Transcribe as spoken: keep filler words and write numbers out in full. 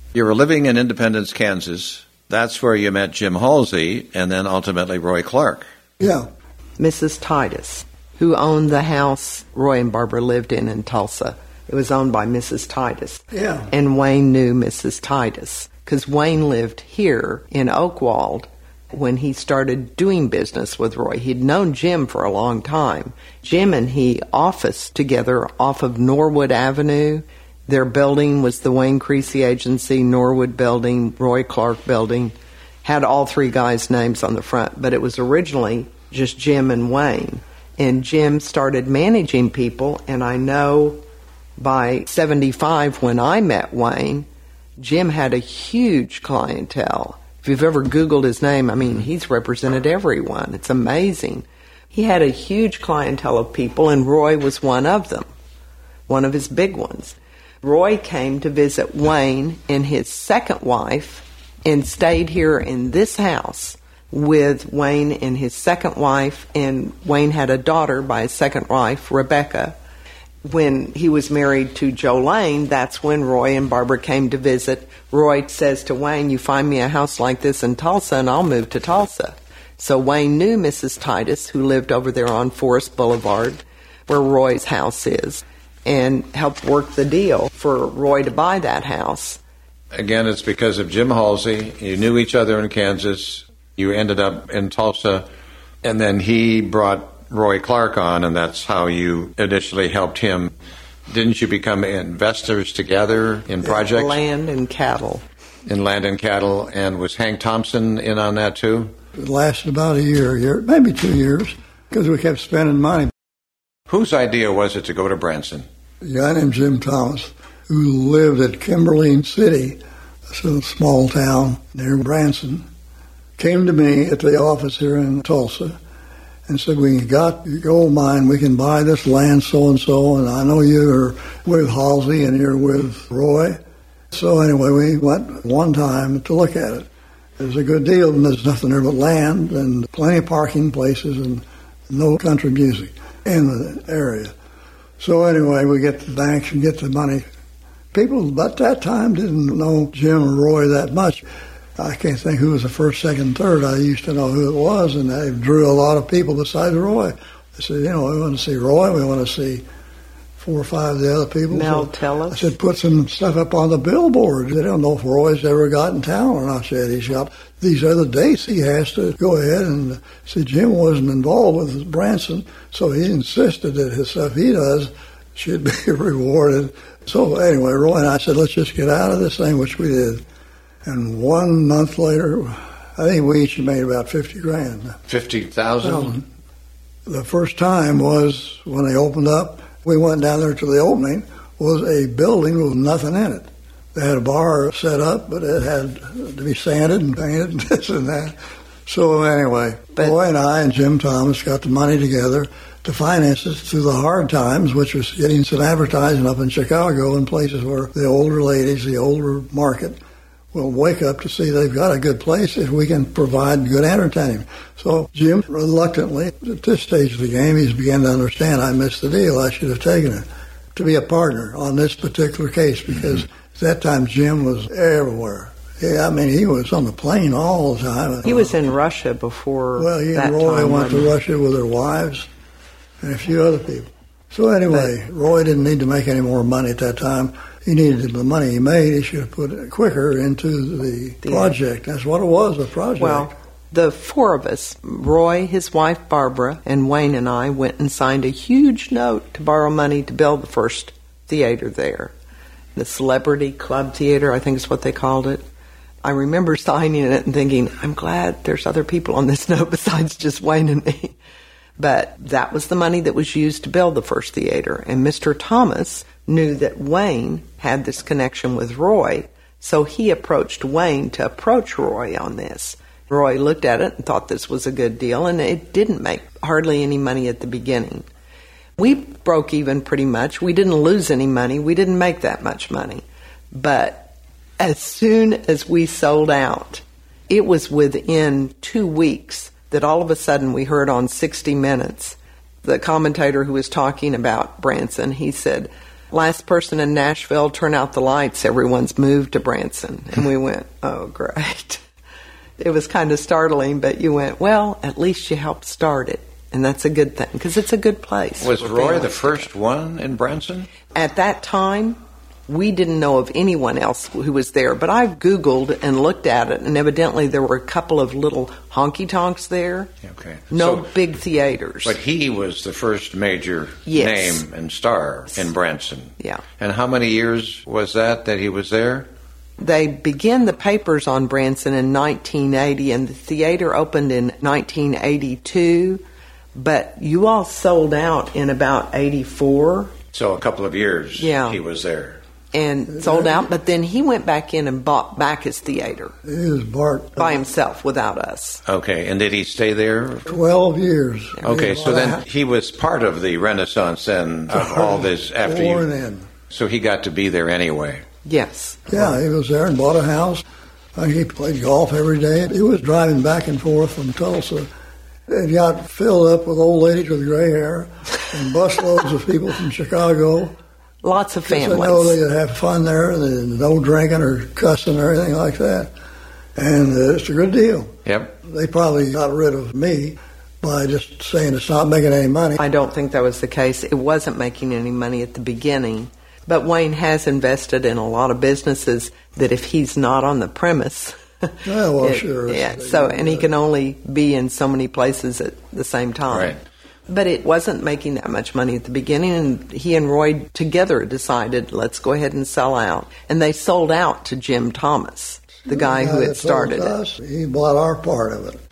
You were living in Independence, Kansas. That's where you met Jim Halsey and then ultimately Roy Clark. Yeah. Missus Titus, who owned the house Roy and Barbara lived in in Tulsa. It was owned by Missus Titus. Yeah. And Wayne knew Missus Titus because Wayne lived here in Oakwald when he started doing business with Roy. He'd known Jim for a long time. Jim and he officed together off of Norwood Avenue. Their building was the Wayne Creasy Agency, Norwood Building, Roy Clark Building. Had all three guys' names on the front, but it was originally just Jim and Wayne. And Jim started managing people, and I know by seventy-five when I met Wayne, Jim had a huge clientele. If you've ever Googled his name, I mean, he's represented everyone. It's amazing. He had a huge clientele of people, and Roy was one of them, one of his big ones. Roy came to visit Wayne and his second wife and stayed here in this house with Wayne and his second wife, and Wayne had a daughter by his second wife, Rebecca. When he was married to Jolene, that's when Roy and Barbara came to visit. Roy says to Wayne, you find me a house like this in Tulsa and I'll move to Tulsa. So Wayne knew Missus Titus, who lived over there on Forest Boulevard, where Roy's house is, and helped work the deal for Roy to buy that house. Again, it's because of Jim Halsey. You knew each other in Kansas. You ended up in Tulsa, and then he brought Roy Clark on, and that's how you initially helped him. Didn't you become investors together in projects? Land and cattle. In land and cattle, and was Hank Thompson in on that too? It lasted about a year, year maybe two years, because we kept spending money. Whose idea was it to go to Branson? A guy named Jim Thomas, who lived at Kimberline City, a small town near Branson, came to me at the office here in Tulsa and said, we got your gold mine, we can buy this land so-and-so, and I know you're with Halsey and you're with Roy. So anyway, we went one time to look at it. It was a good deal, and there's nothing there but land and plenty of parking places and no country music in the area. So anyway, we get the banks and get the money. People at that time didn't know Jim or Roy that much. I can't think who was the first, second, third. I used to know who it was, and they drew a lot of people besides Roy. They said, you know, we want to see Roy, we want to see four or five of the other people. Mel so Tellis. I said, put some stuff up on the billboard. They don't know if Roy's ever got in town or not yet. He's got these other dates he has to go ahead and see. Jim wasn't involved with Branson, so he insisted that his stuff he does should be rewarded. So anyway, Roy and I said, let's just get out of this thing, which we did. And one month later, I think we each made about fifty grand. Fifty thousand? The first time was when they opened up. We went down there to the opening, was a building with nothing in it. They had a bar set up, but it had to be sanded and painted and this and that. So anyway, but, Roy and I and Jim Thomas got the money together to finance it through the hard times, which was getting some advertising up in Chicago in places where the older ladies, the older market, will wake up to see they've got a good place if we can provide good entertainment. So Jim, reluctantly, at this stage of the game, he's began to understand I missed the deal. I should have taken it to be a partner on this particular case because mm-hmm. at that time Jim was everywhere. Yeah, I mean, he was on the plane all the time. He was in Russia before Well, he that and Roy time went when... to Russia with their wives and a few other people. So anyway, but, Roy didn't need to make any more money at that time. He needed the money he made. He should have put it quicker into the, the project. That's what it was, a project. Well, the four of us, Roy, his wife Barbara, and Wayne and I, went and signed a huge note to borrow money to build the first theater there. The Celebrity Club Theater, I think is what they called it. I remember signing it and thinking, I'm glad there's other people on this note besides just Wayne and me. But that was the money that was used to build the first theater. And Mister Thomas knew that Wayne had this connection with Roy, so he approached Wayne to approach Roy on this. Roy looked at it and thought this was a good deal, and it didn't make hardly any money at the beginning. We broke even pretty much. We didn't lose any money. We didn't make that much money. But as soon as we sold out, it was within two weeks that all of a sudden we heard on sixty minutes, the commentator who was talking about Branson, he said, last person in Nashville, turn out the lights, everyone's moved to Branson. And we went, oh, great. It was kind of startling, but you went, well, at least you helped start it. And that's a good thing, because it's a good place. Was Roy the first one in Branson? At that time, we didn't know of anyone else who was there. But I've Googled and looked at it, and evidently there were a couple of little honky-tonks there. Okay. No So- big theaters. But he was the first major Yes. name and star in Branson. Yeah. And how many years was that that he was there? They began the papers on Branson in nineteen eighty, and the theater opened in nineteen eighty-two. But you all sold out in about eighty-four So a couple of years Yeah. he was there. and sold out. But then he went back in and bought back his theater He was Bart by himself without us. Okay, and did he stay there? twelve years. Okay, He so bought a then house. he was part of the Renaissance then of all this after Born you. in. So he got to be there anyway. Yes. Yeah, he was there and bought a house. I think he played golf every day. He was driving back and forth from Tulsa. It got filled up with old ladies with gray hair and busloads of people from Chicago. Lots of Because families. they know they could have fun there, and there's no drinking or cussing or anything like that. And uh, it's a good deal. Yep. They probably got rid of me by just saying it's not making any money. I don't think that was the case. It wasn't making any money at the beginning. But Wayne has invested in a lot of businesses that if he's not on the premise. Yeah, well, it- sure. Yeah, so, and he can only be in so many places at the same time. Right. But it wasn't making that much money at the beginning, and he and Roy together decided, let's go ahead and sell out. And they sold out to Jim Thomas, the guy who that had started sold it. us, he bought our part of it.